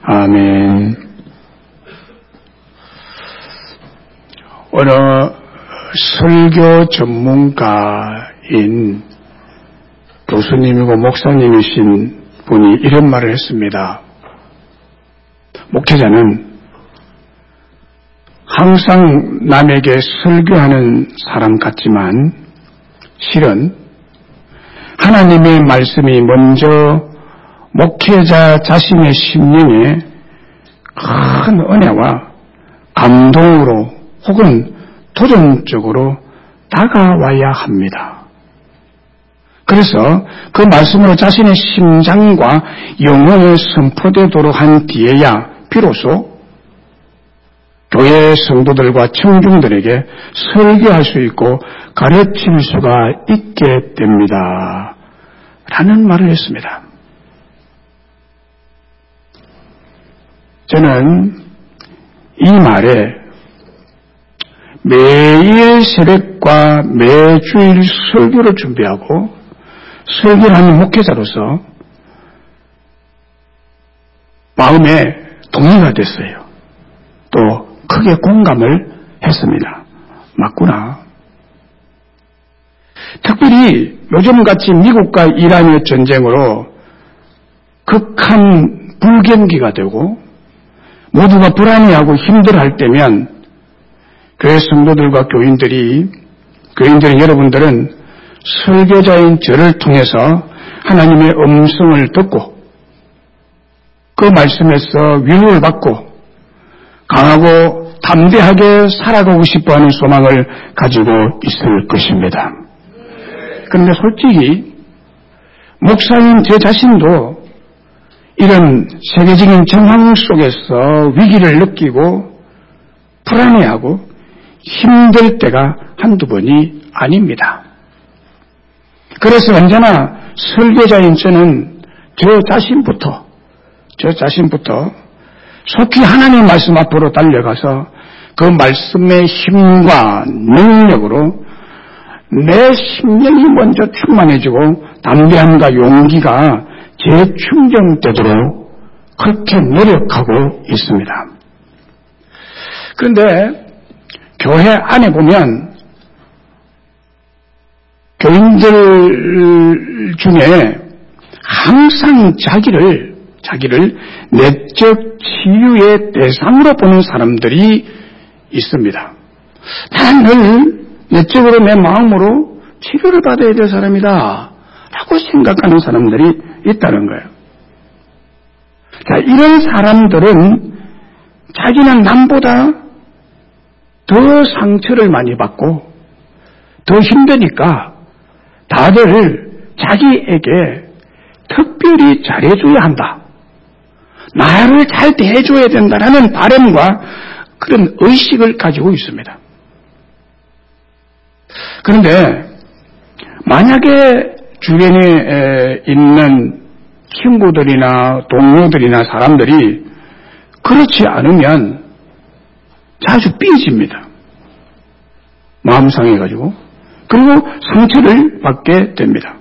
아멘. 어느 설교 전문가인 교수님이고 목사님이신 분이 이런 말을 했습니다. 목회자는 항상 남에게 설교하는 사람 같지만 실은 하나님의 말씀이 먼저 목회자 자신의 심령에 큰 은혜와 감동으로 혹은 도전적으로 다가와야 합니다. 그래서 그 말씀으로 자신의 심장과 영혼에 선포되도록 한 뒤에야 비로소 교회 성도들과 청중들에게 설교할 수 있고 가르칠 수가 있게 됩니다. 라는 말을 했습니다. 저는 이 말에 매일 새벽과 매주일 설교를 준비하고 설교를 하는 목회자로서 마음에 동의가 됐어요. 또 크게 공감을 했습니다. 맞구나. 특별히 요즘같이 미국과 이란의 전쟁으로 극한 불경기가 되고 모두가 불안해하고 힘들어할 때면 교회 성도들과 교인들이 여러분들은 설교자인 저를 통해서 하나님의 음성을 듣고 그 말씀에서 위로를 받고 강하고 담대하게 살아가고 싶어하는 소망을 가지고 있을 것입니다. 그런데 솔직히 목사인 제 자신도 이런 세계적인 정황 속에서 위기를 느끼고 불안해하고 힘들 때가 한두 번이 아닙니다. 그래서 언제나 설교자인 저는 저 자신부터 속히 하나님의 말씀 앞으로 달려가서 그 말씀의 힘과 능력으로 내 심령이 먼저 충만해지고 담대함과 용기가 재충전되도록 그렇게 노력하고 있습니다. 그런데 교회 안에 보면 교인들 중에 항상 자기를 내적 치유의 대상으로 보는 사람들이 있습니다. 나는 늘 내적으로 내 마음으로 치료를 받아야 될 사람이다 라고 생각하는 사람들이 있다는 거예요. 자, 이런 사람들은 자기는 남보다 더 상처를 많이 받고 더 힘드니까 다들 자기에게 특별히 잘해줘야 한다. 나를 잘 대해줘야 된다라는 바람과 그런 의식을 가지고 있습니다. 그런데 만약에 주변에 있는 친구들이나 동료들이나 사람들이 그렇지 않으면 자주 삐집니다. 마음 상해가지고. 그리고 상처를 받게 됩니다.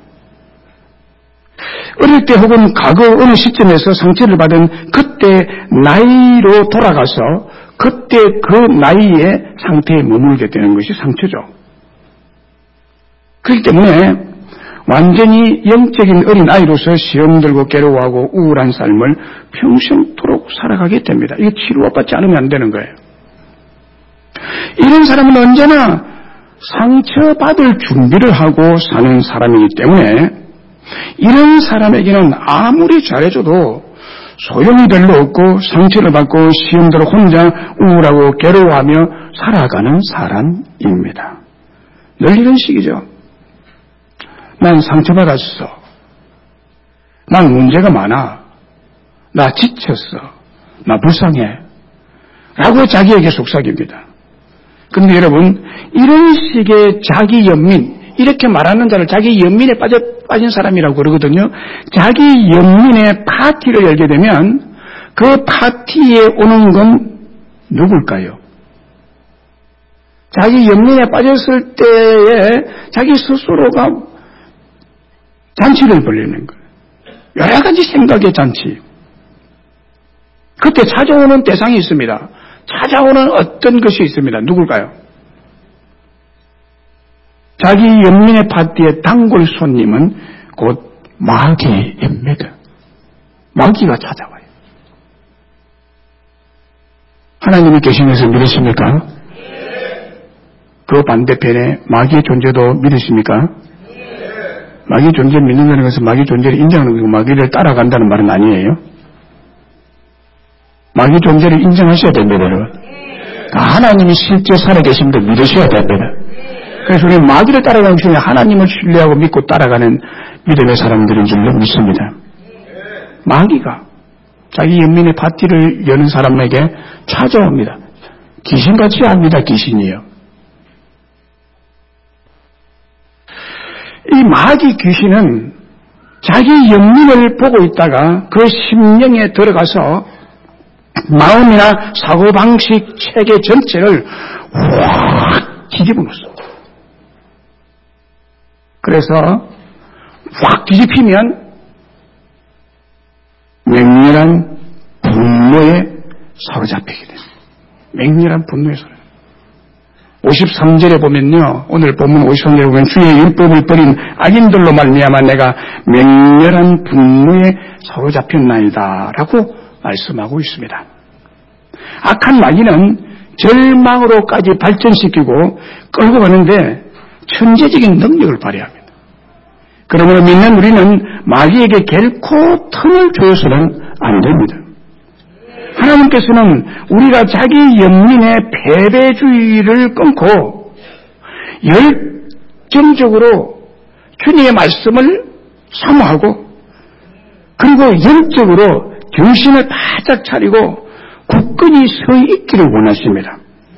어릴 때 혹은 과거 어느 시점에서 상처를 받은 그때 나이로 돌아가서 그때 그 나이의 상태에 머물게 되는 것이 상처죠. 그렇기 때문에 완전히 영적인 어린아이로서 시험 들고 괴로워하고 우울한 삶을 평생토록 살아가게 됩니다. 이거 치료받지 않으면 안 되는 거예요. 이런 사람은 언제나 상처받을 준비를 하고 사는 사람이기 때문에 이런 사람에게는 아무리 잘해줘도 소용이 별로 없고 상처를 받고 시험대로 혼자 우울하고 괴로워하며 살아가는 사람입니다. 늘 이런 식이죠. 난 상처받았어. 난 문제가 많아. 나 지쳤어. 나 불쌍해. 라고 자기에게 속삭입니다. 그런데 여러분, 이런 식의 자기 연민, 이렇게 말하는 자를 자기 연민에 빠진 사람이라고 그러거든요. 자기 연민의 파티를 열게 되면 그 파티에 오는 건 누굴까요? 자기 연민에 빠졌을 때에 자기 스스로가 잔치를 벌리는 거예요. 여러 가지 생각의 잔치. 그때 찾아오는 대상이 있습니다. 찾아오는 어떤 것이 있습니다. 누굴까요? 자기 연민의 파티의 단골 손님은 곧 마귀입니다. 마귀가 찾아와요. 하나님이 계시면서 믿으십니까? 그 반대편에 마귀의 존재도 믿으십니까? 마귀 존재를 믿는다는 것은 마귀 존재를 인정하는 것이고 마귀를 따라간다는 말은 아니에요. 마귀 존재를 인정하셔야 됩니다, 여러분. 하나님이 실제 살아계심도 믿으셔야 됩니다. 그래서 우리는 마귀를 따라가는 중에 하나님을 신뢰하고 믿고 따라가는 믿음의 사람들인 줄로 믿습니다. 마귀가 자기 연민의 파티를 여는 사람에게 찾아옵니다. 귀신같이 합니다, 귀신이요. 이 마귀 귀신은 자기 연민을 보고 있다가 그 심령에 들어가서 마음이나 사고방식, 체계 전체를 확 뒤집어 놓습니다. 그래서 확 뒤집히면 맹렬한 분노에 사로잡히게 됩니다. 맹렬한 분노에 사로잡힙니다. 53절에 보면요, 오늘 본문 53절에 보면 주의 율법을 버린 악인들로 말미암아 내가 맹렬한 분노에 사로잡혔나이다 라고 말씀하고 있습니다. 악한 마귀는 절망으로까지 발전시키고 끌고 가는데 천재적인 능력을 발휘합니다. 그러므로 믿는 우리는 마귀에게 결코 틈을 줘서는 안 됩니다. 하나님께서는 우리가 자기 연민의 패배주의를 끊고 열정적으로 주님의 말씀을 사모하고 그리고 영적으로 정신을 바짝 차리고 굳건히 서 있기를 원하십니다.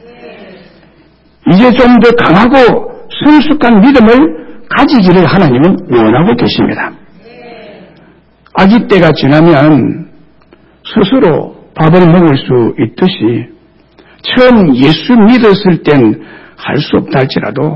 이제 좀 더 강하고 성숙한 믿음을 가지기를 하나님은 원하고 계십니다. 아기 때가 지나면 스스로 밥을 먹을 수 있듯이 처음 예수 믿었을 땐 할 수 없다 할지라도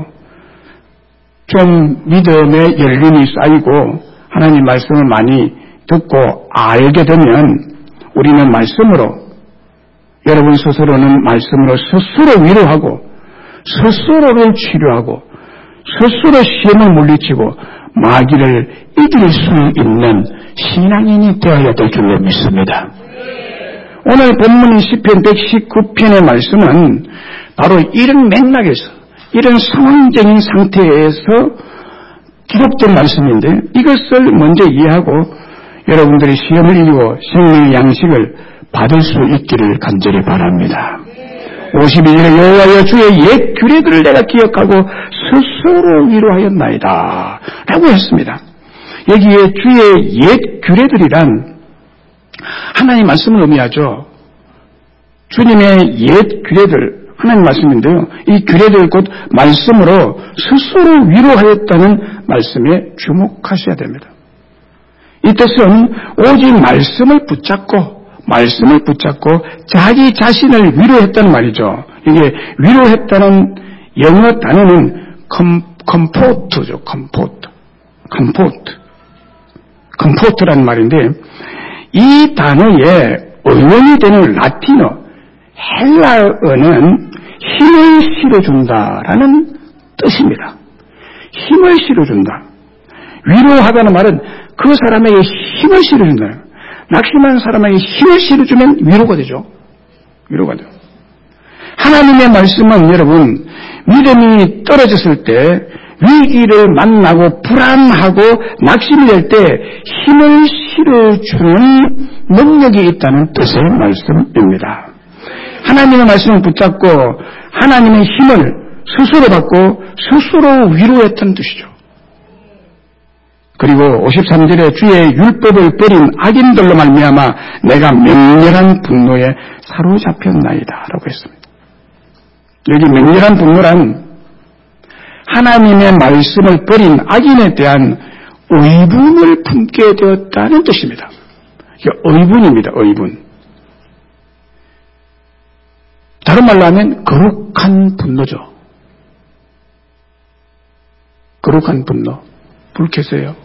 좀 믿음의 연륜이 쌓이고 하나님 말씀을 많이 듣고 알게 되면 우리는 말씀으로 여러분 스스로는 말씀으로 스스로 위로하고 스스로를 치료하고 스스로 시험을 물리치고 마귀를 이길 수 있는 신앙인이 되어야 될 줄로 믿습니다. 오늘 본문인 시편 119편의 말씀은 바로 이런 맥락에서 이런 상황적인 상태에서 기록된 말씀인데 이것을 먼저 이해하고 여러분들이 시험을 이기고 생명의 양식을 받을 수 있기를 간절히 바랍니다. 52절에 여호와여 주의 옛 규례들을 내가 기억하고 스스로 위로하였나이다 라고 했습니다. 여기에 주의 옛 규례들이란 하나님 말씀을 의미하죠. 주님의 옛 규례들 하나님 말씀인데요. 이 규례들 곧 말씀으로 스스로 위로하였다는 말씀에 주목하셔야 됩니다. 이 뜻은 오직 말씀을 붙잡고 자기 자신을 위로했다는 말이죠. 이게 위로했다는 영어 단어는 comfort죠. comfort라는 말인데 이 단어의 원형이 되는 라틴어 헬라어는 힘을 실어준다라는 뜻입니다. 힘을 실어준다. 위로하다는 말은 그 사람에게 힘을 실어준다. 낙심한 사람에게 힘을 실어주면 위로가 되죠. 위로가 돼요. 하나님의 말씀은 여러분 믿음이 떨어졌을 때 위기를 만나고 불안하고 낙심이 될 때 힘을 실어주는 능력이 있다는 뜻의 말씀입니다. 하나님의 말씀을 붙잡고 하나님의 힘을 스스로 받고 스스로 위로했던 뜻이죠. 그리고 53절에 주의 율법을 버린 악인들로 말미암아 내가 맹렬한 분노에 사로잡혔나이다 라고 했습니다. 여기 맹렬한 분노란 하나님의 말씀을 버린 악인에 대한 의분을 품게 되었다는 뜻입니다. 이게 의분입니다. 의분. 다른 말로 하면 거룩한 분노죠. 거룩한 분노. 불 켜세요.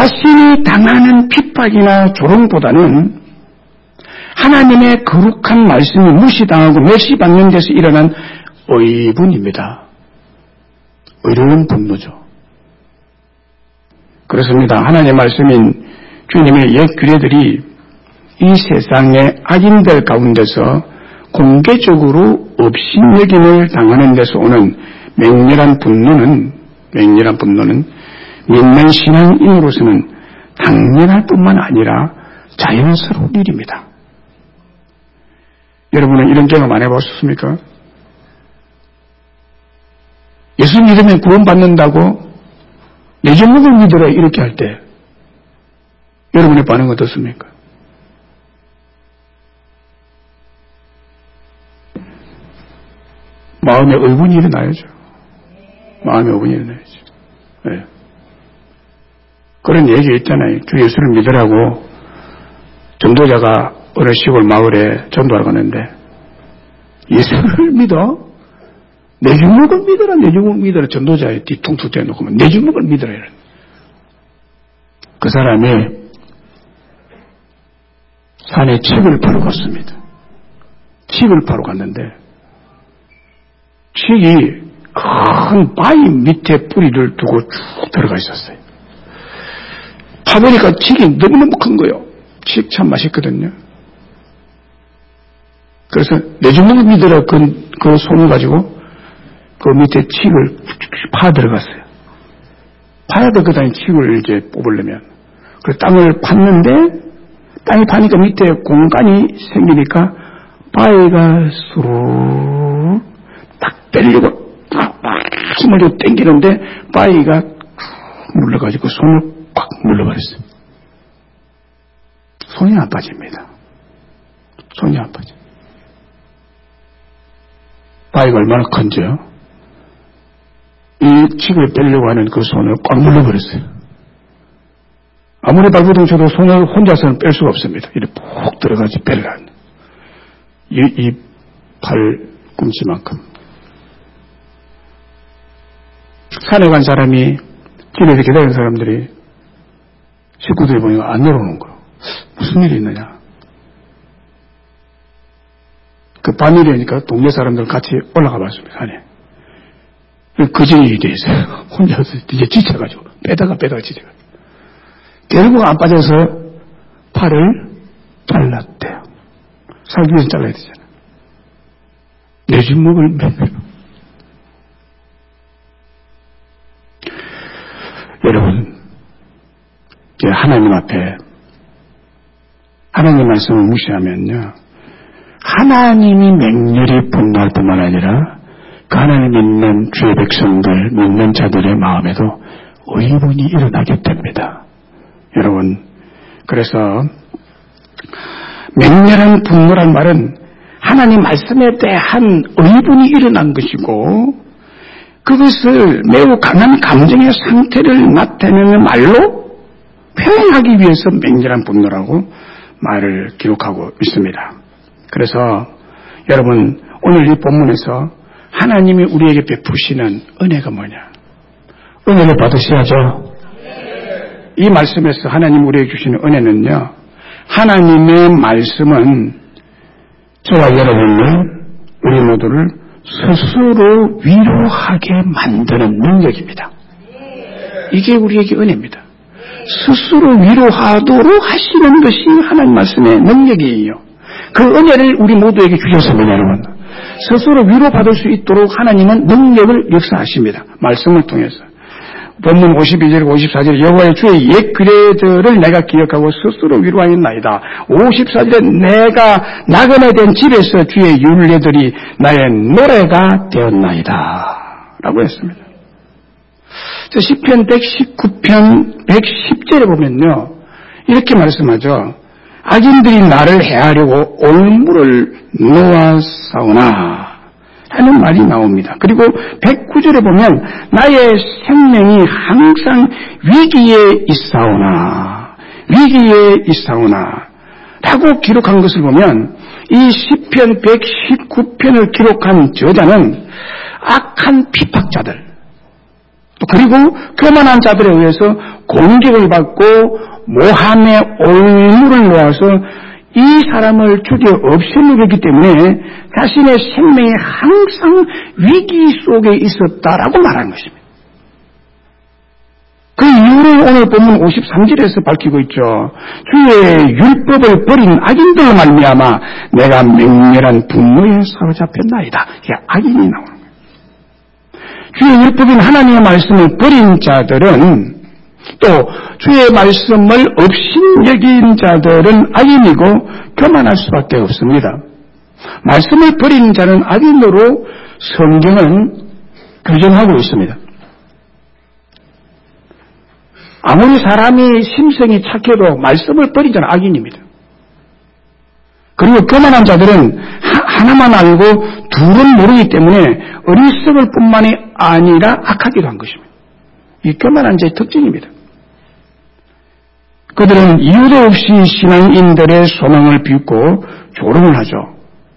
자신이 당하는 핍박이나 조롱보다는 하나님의 거룩한 말씀이 무시당하고 멸시받는 데서 일어난 의분입니다. 의로운 분노죠. 그렇습니다. 하나님의 말씀인 주님의 옛 규례들이 이 세상의 악인들 가운데서 공개적으로 업신여김을 당하는 데서 오는 맹렬한 분노는 믿는 신앙인으로서는 당연할 뿐만 아니라 자연스러운 일입니다. 여러분은 이런 경험 안 해보셨습니까? 예수 믿으면 구원받는다고 내 종목을 믿으라 이렇게 할 때 여러분의 반응은 어떻습니까? 마음에 의분이 일어나야죠. 마음에 의분이 일어나야죠. 네. 그런 얘기 있잖아요. 주 예수를 믿으라고 전도자가 어느 시골 마을에 전도하러 갔는데 예수를 믿어? 내 주먹을 믿어라, 내 주먹을 믿어라. 전도자의 뒤통수 대놓고 내 주먹을 믿어라. 이런. 그 사람이 산에 칡을 파러 갔습니다. 칡을 파러 갔는데 칡이 큰 바위 밑에 뿌리를 두고 쭉 들어가 있었어요. 파보니까 칡이 너무너무 큰 거예요. 칡 참 맛있거든요. 그래서 내 주먹을 믿어라 그 손을 가지고 그 밑에 칡을 파 들어갔어요. 파야 되거든요. 칡을 이제 뽑으려면. 그래서 땅을 팠는데 땅이 파니까 밑에 공간이 생기니까 바위가 수룩 딱 빼려고 힘을 좀 당기는데 바위가 물러가지고 손을 꽉 물러버렸어요. 손이 안 빠집니다. 손이 안 빠져. 바위가 얼마나 큰지요? 이 칡을 빼려고 하는 그 손을 꽉 눌러버렸어요. 아무리 발버둥 쳐도 손을 혼자서는 뺄 수가 없습니다. 이렇게 푹 들어가지 빼려고 이 팔꿈치만큼. 산에 간 사람이 길에서 기다리는 사람들이 식구들이 보니까 안 내려오는 거예요. 무슨 일이 있느냐. 그 밤일이니까 동네 사람들 같이 올라가 봤습니다. 산에. 거짓이 돼 있어요. 혼자서 이제 지쳐가지고 빼다가 지쳐가지고 결국 안 빠져서 팔을 잘랐대요. 살기 위해서 잘라야 되잖아요. 내 주먹을 맨날. 여러분, 하나님 앞에 하나님 말씀을 무시하면요, 하나님이 맹렬히 분노할 뿐만 아니라 그 하나님 믿는 주의 백성들, 믿는 자들의 마음에도 의분이 일어나게 됩니다. 여러분, 그래서 맹렬한 분노란 말은 하나님 말씀에 대한 의분이 일어난 것이고 그것을 매우 강한 감정의 상태를 나타내는 말로 표현하기 위해서 맹렬한 분노라고 말을 기록하고 있습니다. 그래서 여러분, 오늘 이 본문에서 하나님이 우리에게 베푸시는 은혜가 뭐냐? 은혜를 받으셔야죠. 이 말씀에서 하나님 우리에게 주시는 은혜는요, 하나님의 말씀은 저와 여러분을, 우리 모두를 스스로 위로하게 만드는 능력입니다. 이게 우리에게 은혜입니다. 스스로 위로하도록 하시는 것이 하나님 말씀의 능력이에요. 그 은혜를 우리 모두에게 주셨습니다, 여러분. 스스로 위로받을 수 있도록 하나님은 능력을 역사하십니다. 말씀을 통해서. 본문 52절, 54절, 여호와의 주의 옛 규례들을 내가 기억하고 스스로 위로하였나이다. 54절에 내가 나그네 된 집에서 주의 율례들이 나의 노래가 되었나이다. 라고 했습니다. 시편 119편 110절에 보면요, 이렇게 말씀하죠. 악인들이 나를 해하려고 올무를 놓았사오나 하는 말이 나옵니다. 그리고 109절에 보면 나의 생명이 항상 위기에 있사오나 라고 기록한 것을 보면 이 시편 119편을 기록한 저자는 악한 핍박자들 그리고 교만한 자들에 의해서 공격을 받고 모함의 올무를 놓아서 이 사람을 죽여 없애려고 했기 때문에 자신의 생명이 항상 위기 속에 있었다라고 말하는 것입니다. 그 이유를 오늘 본문 53절에서 밝히고 있죠. 주의 율법을 버린 악인들로 말미암아 내가 맹렬한 분노에 사로잡혔나이다. 이게 악인이 나오는 거예요. 주의 율법인 하나님의 말씀을 버린 자들은 또 주의 말씀을 업신여긴 자들은 악인이고 교만할 수밖에 없습니다. 말씀을 버리는 자는 악인으로 성경은 규정하고 있습니다. 아무리 사람이 심성이 착해도 말씀을 버린 자는 악인입니다. 그리고 교만한 자들은 하나만 알고 둘은 모르기 때문에 어리석을 뿐만이 아니라 악하기도 한 것입니다. 이 교만한 자의 특징입니다. 그들은 이유도 없이 신앙인들의 소망을 비웃고 조롱을 하죠.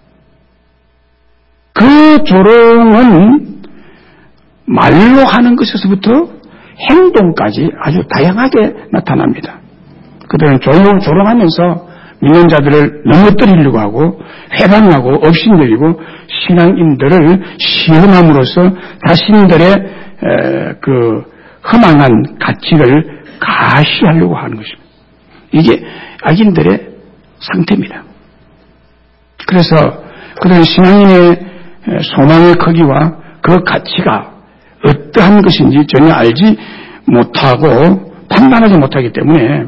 그 조롱은 말로 하는 것에서부터 행동까지 아주 다양하게 나타납니다. 그들은 조롱하면서 믿는 자들을 넘어뜨리려고 하고 회방하고 업신여기고 신앙인들을 시험함으로써 자신들의 그 허망한 가치를 가시하려고 하는 것입니다. 이게 악인들의 상태입니다. 그래서 그들은 신앙인의 소망의 크기와 그 가치가 어떠한 것인지 전혀 알지 못하고 판단하지 못하기 때문에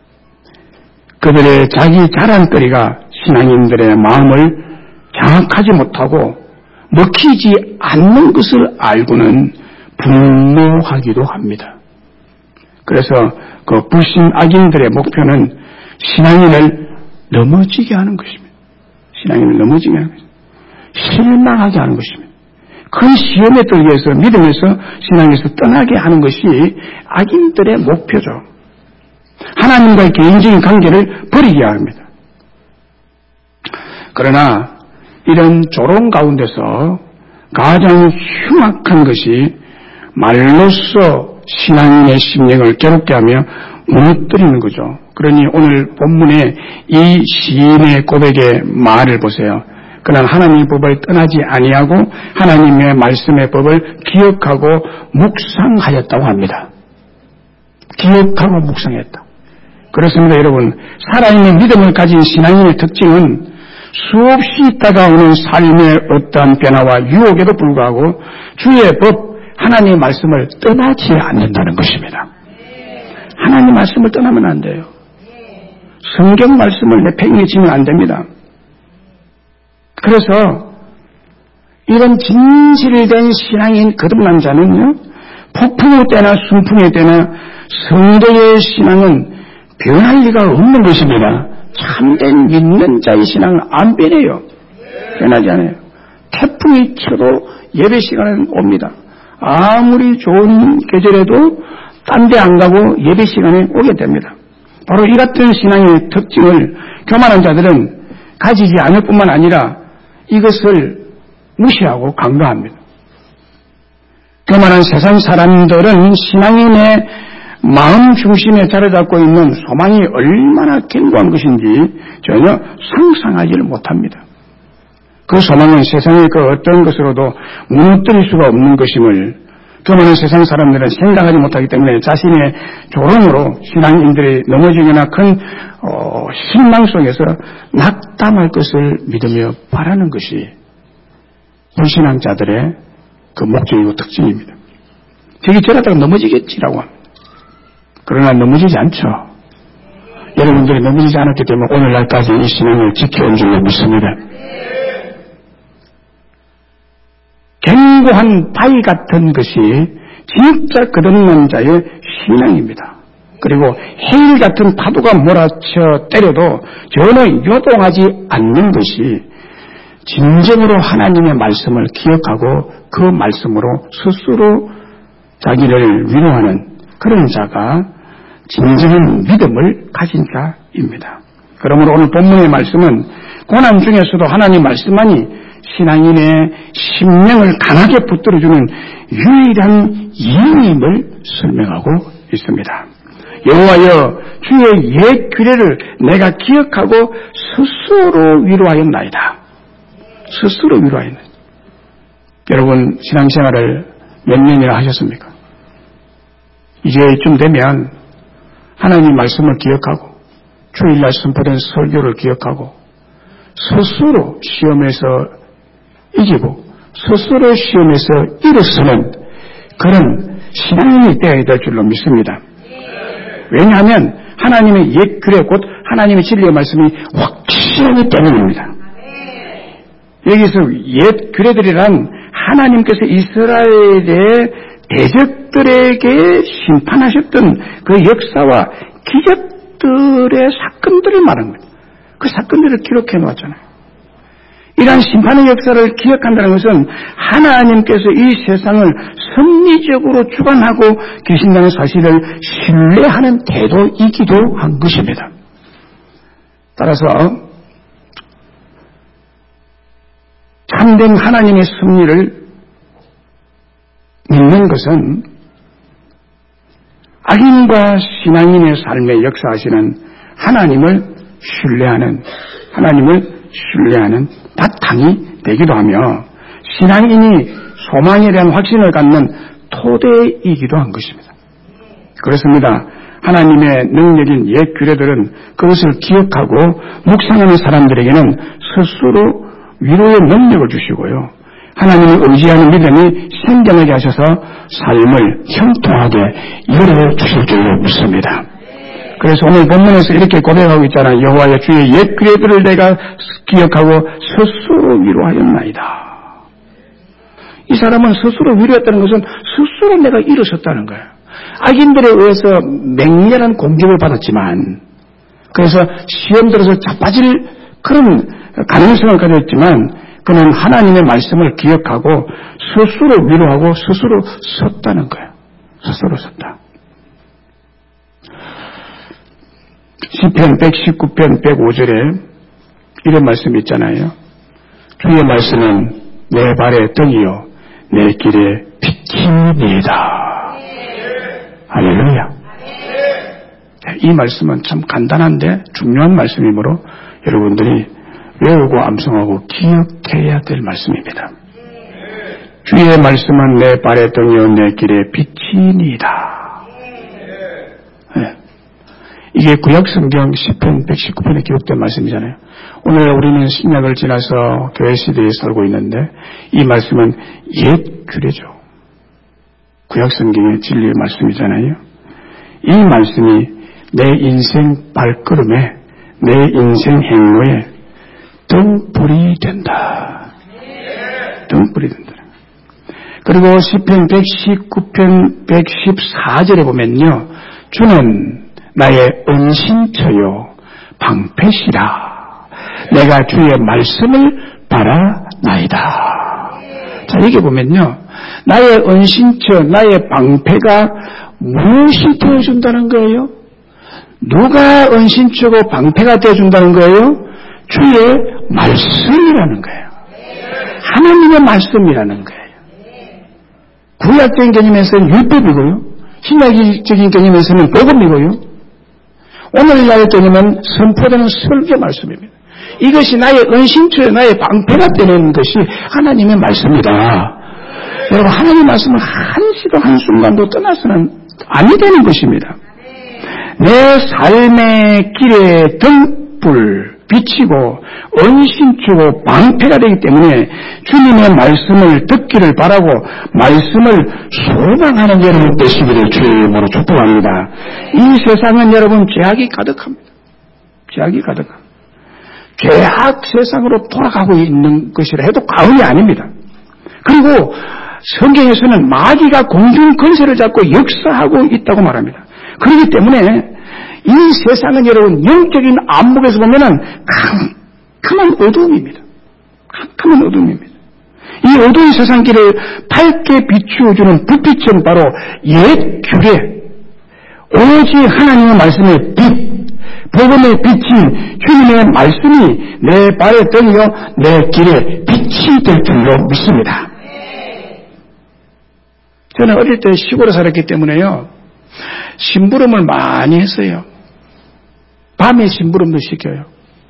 그들의 자기 자랑거리가 신앙인들의 마음을 장악하지 못하고 먹히지 않는 것을 알고는 분노하기도 합니다. 그래서 그 불신 악인들의 목표는 신앙인을 넘어지게 하는 것입니다. 신앙인을 넘어지게 하는 것입니다. 실망하게 하는 것입니다. 큰 시험에 들게 해서 믿음에서 신앙에서 떠나게 하는 것이 악인들의 목표죠. 하나님과의 개인적인 관계를 버리게 합니다. 그러나 이런 조롱 가운데서 가장 흉악한 것이 말로써 신앙인의 심령을 괴롭게 하며 무너뜨리는 거죠. 그러니 오늘 본문의 이 시인의 고백의 말을 보세요. 그는 하나님의 법을 떠나지 아니하고 하나님의 말씀의 법을 기억하고 묵상하였다고 합니다. 기억하고 묵상했다. 그렇습니다, 여러분. 살아있는 믿음을 가진 신앙인의 특징은 수없이 다가오는 삶의 어떠한 변화와 유혹에도 불구하고 주의 법, 하나님의 말씀을 떠나지 않는다는 것입니다. 하나님의 말씀을 떠나면 안 돼요. 성경 말씀을 내팽개치면 안 됩니다. 그래서 이런 진실된 신앙인 거듭난 자는요, 폭풍의 때나 순풍의 때나 성도의 신앙은 변할 리가 없는 것입니다. 참된 믿는 자의 신앙은 안 변해요. 변하지 않아요. 태풍이 쳐도 예배 시간은 옵니다. 아무리 좋은 계절에도 딴 데 안 가고 예배 시간에 오게 됩니다. 바로 이 같은 신앙의 특징을 교만한 자들은 가지지 않을 뿐만 아니라 이것을 무시하고 간과합니다. 교만한 세상 사람들은 신앙인의 마음 중심에 자리 잡고 있는 소망이 얼마나 견고한 것인지 전혀 상상하지를 못합니다. 그 소망은 세상의 그 어떤 것으로도 무너뜨릴 수가 없는 것임을 교만한 세상 사람들은 생각하지 못하기 때문에 자신의 조롱으로 신앙인들이 넘어지거나 큰 실망 속에서 낙담할 것을 믿으며 바라는 것이 불신앙 자들의 그 목적이고 특징입니다. 저기 저러다가 넘어지겠지라고 합니다. 그러나 넘어지지 않죠. 여러분들이 넘어지지 않았기 때문에 오늘날까지 이 신앙을 지켜온 줄로 믿습니다. 견고한 바위 같은 것이 진짜 거듭난 자의 신앙입니다. 그리고 해일 같은 파도가 몰아쳐 때려도 전혀 요동하지 않는 것이 진정으로 하나님의 말씀을 기억하고 그 말씀으로 스스로 자기를 위로하는 그런 자가 진정한 믿음을 가진 자입니다. 그러므로 오늘 본문의 말씀은 고난 중에서도 하나님 말씀만이 신앙인의 심령을 강하게 붙들어주는 유일한 이유임을 설명하고 있습니다. 여호와여 주의 옛 규례를 내가 기억하고 스스로 위로하였나이다. 스스로 위로하였나이다. 여러분 신앙생활을 몇 년이나 하셨습니까? 이제 이쯤 되면 하나님 말씀을 기억하고 주일날 선포된 설교를 기억하고 스스로 시험에서 이기고 스스로 시험에서 일어서는 그런 신앙이 되어야 될 줄로 믿습니다. 왜냐하면 하나님의 옛 규례 곧 하나님의 진리의 말씀이 확실하기 때문입니다. 여기서 옛 규례들이란 하나님께서 이스라엘의 대적들에게 심판하셨던 그 역사와 기적들의 사건들을 말하는 거예요. 그 사건들을 기록해 놓았잖아요. 이러한 심판의 역사를 기억한다는 것은 하나님께서 이 세상을 섭리적으로 주관하고 계신다는 사실을 신뢰하는 태도이기도 한 것입니다. 따라서 참된 하나님의 섭리를 믿는 것은 악인과 신앙인의 삶에 역사하시는 하나님을 신뢰하는 바탕이 되기도 하며 신앙인이 소망에 대한 확신을 갖는 토대이기도 한 것입니다. 그렇습니다. 하나님의 능력인 옛 규례들은 그것을 기억하고 묵상하는 사람들에게는 스스로 위로의 능력을 주시고요. 하나님이 의지하는 믿음이 생경하게 하셔서 삶을 형통하게 열어주실 줄로 믿습니다. 그래서 오늘 본문에서 이렇게 고백하고 있잖아요. 여호와의 주의 옛 규례들을 내가 기억하고 스스로 위로하였나이다. 이 사람은 스스로 위로했다는 것은 스스로 내가 일어섰다는 거예요. 악인들에 의해서 맹렬한 공격을 받았지만 그래서 시험 들어서 자빠질 그런 가능성을 가졌지만 그는 하나님의 말씀을 기억하고 스스로 위로하고 스스로 섰다는 거예요. 스스로 섰다. 시편 119편 105절에 이런 말씀이 있잖아요. 주의 말씀은 내 발의 등이요 내 길의 빛이니이다. 할렐루야. 이 말씀은 참 간단한데 중요한 말씀이므로 여러분들이 외우고 암송하고 기억해야 될 말씀입니다. 주의 말씀은 내 발의 등이요 내 길의 빛이니이다. 이게 구약성경 시편 119편에 기록된 말씀이잖아요. 오늘 우리는 신약을 지나서 교회 시대에 살고 있는데 이 말씀은 옛 규례죠. 구약성경의 진리의 말씀이잖아요. 이 말씀이 내 인생 발걸음에 내 인생 행로에 등불이 된다. 등불이 된다. 그리고 시편 119편 114절에 보면요. 주는 나의 은신처요 방패시라. 내가 주의 말씀을 바라나이다. 자, 여기 보면요. 나의 은신처, 나의 방패가 무엇이 되어준다는 거예요? 누가 은신처고 방패가 되어준다는 거예요? 주의 말씀이라는 거예요. 하나님의 말씀이라는 거예요. 구약적인 개념에서는 율법이고요. 신약적인 개념에서는 복음이고요. 오늘날의 개념은 선포되는 설교 말씀입니다. 이것이 나의 은신처, 나의 방패가 되는 것이 하나님의 말씀이다. 여러분, 하나님의 말씀은 한시도 한순간도 떠나서는 아니 되는 것입니다. 내 삶의 길에 등불, 비치고 은신처고 방패가 되기 때문에 주님의 말씀을 듣기를 바라고 말씀을 소망하는 여러분 되시기를 주의 이름으로 축복합니다. 이 세상은 여러분 죄악이 가득합니다. 죄악이 가득합니다. 죄악 세상으로 돌아가고 있는 것이라 해도 과언이 아닙니다. 그리고 성경에서는 마귀가 공중 권세를 잡고 역사하고 있다고 말합니다. 그렇기 때문에 이 세상은 여러분 영적인 안목에서 보면은 캄캄한 어두움입니다. 캄캄한 어두움입니다. 이 어두운 세상 길을 밝게 비추어주는 불빛은 바로 옛 규례, 오직 하나님의 말씀의 빛, 복음의 빛인 주님의 말씀이 내 발의 등이요 내 길에 빛이 될 줄로 믿습니다. 저는 어릴 때 시골에 살았기 때문에요. 심부름을 많이 했어요. 밤에 심부름도 시켜요.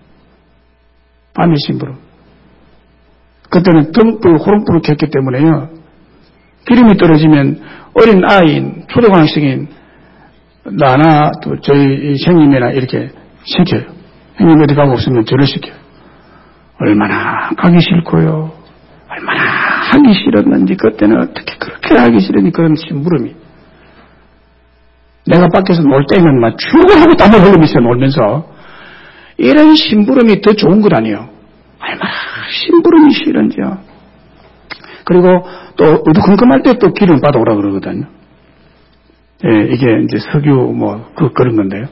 밤에 심부름. 그때는 등불, 호롱불을 켰기 때문에요. 기름이 떨어지면 어린 아이인, 초등학생인 나나 또 저희 형님이나 이렇게 시켜요. 형님 어디 가고 없으면 저를 시켜요. 얼마나 가기 싫고요. 얼마나 하기 싫었는지 그때는 어떻게 그렇게 하기 싫으니 그런 심부름이. 내가 밖에서 놀 때는 막 출근하고 땀을 흘리면서 놀면서 이런 심부름이 더 좋은 것 아니에요. 얼마나 심부름이 싫은지요. 그리고 또 어두컴컴할 때 또 기름 받아오라 그러거든요. 예, 이게 이제 석유 그런 건데요.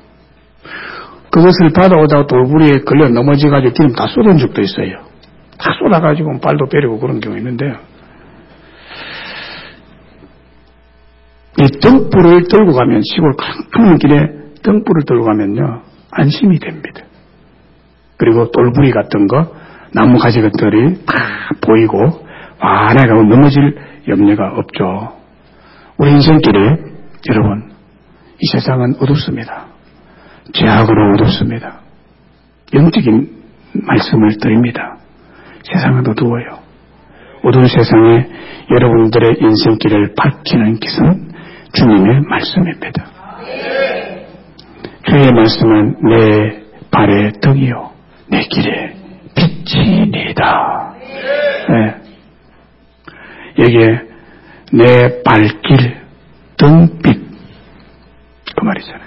그것을 받아오다가 돌부리에 걸려 넘어져가지고 기름 다 쏟은 적도 있어요. 다 쏟아가지고 발도 베리고 그런 경우 있는데요. 이 등불을 들고 가면 시골 큰 길에 등불을 들고 가면요 안심이 됩니다. 그리고 돌부리 같은 거 나무 가지 것들이 다 보이고 환하게 넘어질 염려가 없죠. 우리 인생길에 여러분 이 세상은 어둡습니다. 죄악으로 어둡습니다. 영적인 말씀을 드립니다. 세상은 어두워요. 어두운 세상에 여러분들의 인생길을 밝히는 것은 주님의 말씀입니다. 주의 말씀은 내 발의 등이요 내 길에 빛이니이다. 네. 여기에 내 발길 등빛 그 말이잖아요.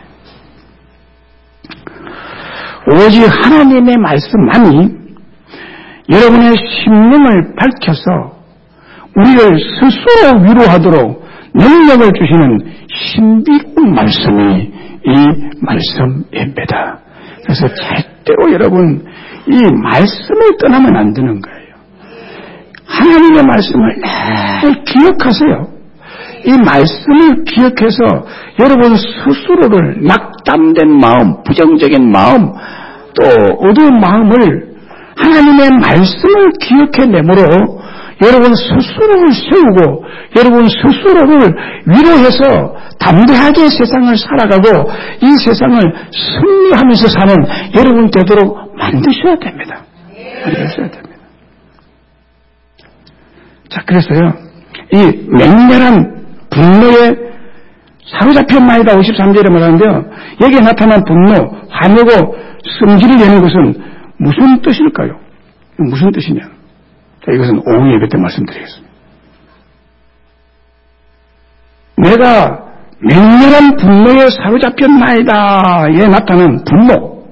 오직 하나님의 말씀만이 여러분의 심령을 밝혀서 우리를 스스로 위로하도록 능력을 주시는 신비로운 말씀이 이 말씀입니다. 그래서 절대로 여러분 이 말씀을 떠나면 안 되는 거예요. 하나님의 말씀을 늘 기억하세요. 이 말씀을 기억해서 여러분 스스로를 낙담된 마음, 부정적인 마음, 또 어두운 마음을 하나님의 말씀을 기억해내므로 여러분 스스로를 세우고 여러분 스스로를 위로해서 담대하게 세상을 살아가고 이 세상을 승리하면서 사는 여러분 되도록 만드셔야 됩니다. 만드셔야 됩니다. 자, 그래서요, 이 맹렬한 분노에 사로잡혔나이다 53절에 말하는데요. 여기에 나타난 분노, 화내고 성질을 내는 것은 무슨 뜻일까요? 무슨 뜻이냐? 자, 이것은 오후 예배 때 말씀드리겠습니다. 내가 맹렬한 분노에 사로잡혔나이다에 나타난 분노.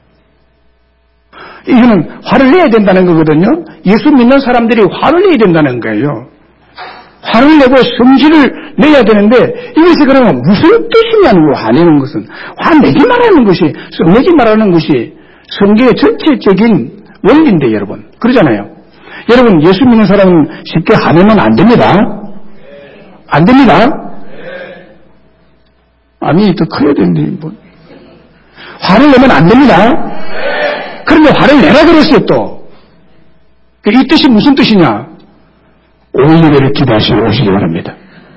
이거는 화를 내야 된다는 거거든요. 예수 믿는 사람들이 화를 내야 된다는 거예요. 화를 내고 성질을 내야 되는데 이것이 그러면 무슨 뜻이냐는 거 화내는 것은 화내기 말하는 것이 성내기 말하는 것이 성경의 전체적인 원리인데 여러분 그러잖아요. 여러분 예수 믿는 사람은 쉽게 화내면 안 됩니다. 안 됩니다. 아니 더 커야 되는데 뭐. 화를 내면 안 됩니다. 그런데 화를 내라 그랬어요 또. 이 뜻이 무슨 뜻이냐. 오후 예배를 기대하시고 오시기 바랍니다.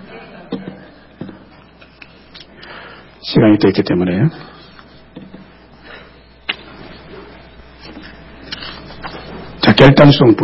시간이 됐기 때문에 자 결단성